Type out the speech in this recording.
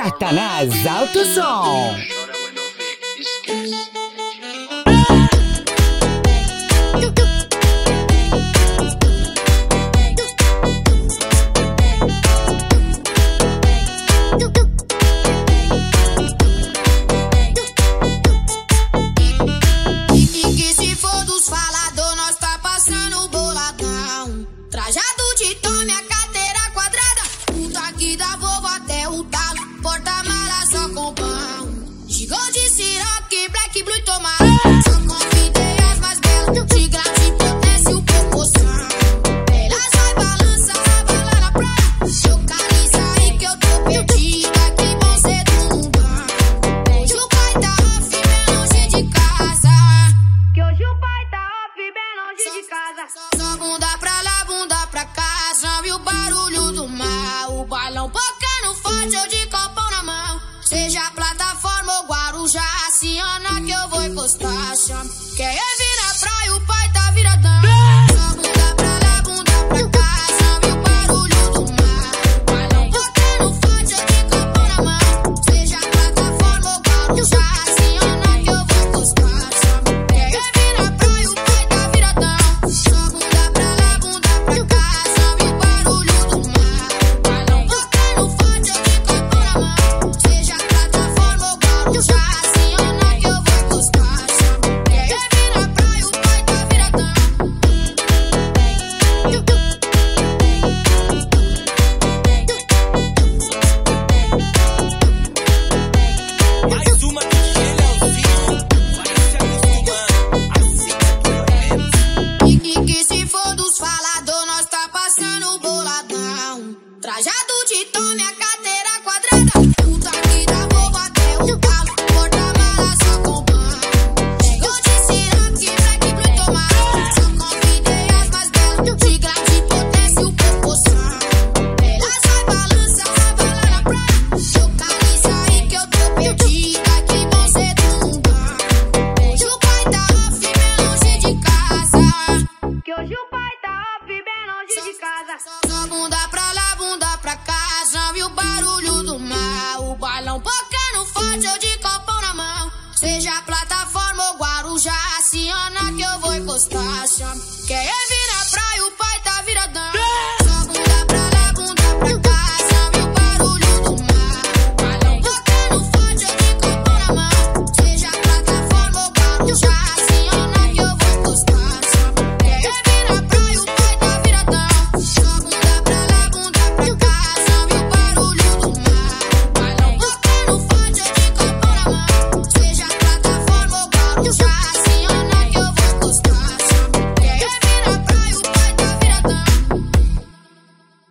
Satanás Alto Som. E que se for dos falador, nós tá passando boladão. Trajado de tome, a carteira quadrada. O daqui da Volvo até o talo. Porta-mala só com pão. Gigou de siroque, black, blue e tomarão. Só convidei as mais belas. De grande potência, o proporção. Elas vai balança, bala na praia. Localiza aí que eu tô perdida. Que bom ser do mundão. Hoje o pai tá off, bem longe de casa. Que hoje o pai tá off, bem longe de casa. Só bunda pra lá, bunda pra cá. Sabe o barulho do mar. O bailão bocando forte, eu de copão na mão. Seja plataforma ou Guarujá, Ciana que eu vou encostar. Chama. Quer vir na praia, o pai tá viradão. Só bunda pra lá, bunda pra cá. Sabe o barulho do mar. O bailão bocando forte, eu de copão na mão. Seja plataforma ou Guarujá, Ciana que eu vou encostar. Chama. Quer vir na praia, o pai tá viradão. Só bunda pra lá, bunda pra cá. Sabe o barulho do mar. O bailão bocando forte, eu de copão na mão. Seja plataforma ou Guarujá, Ciana que eu vou encostar. Chama. Quer vir na praia, o pai tá viradão. Mais uma DJ Leozinho, vai se acostumando, assim é. E que se for dos falador, nós tá passando boladão. Trajado de tome, a carteira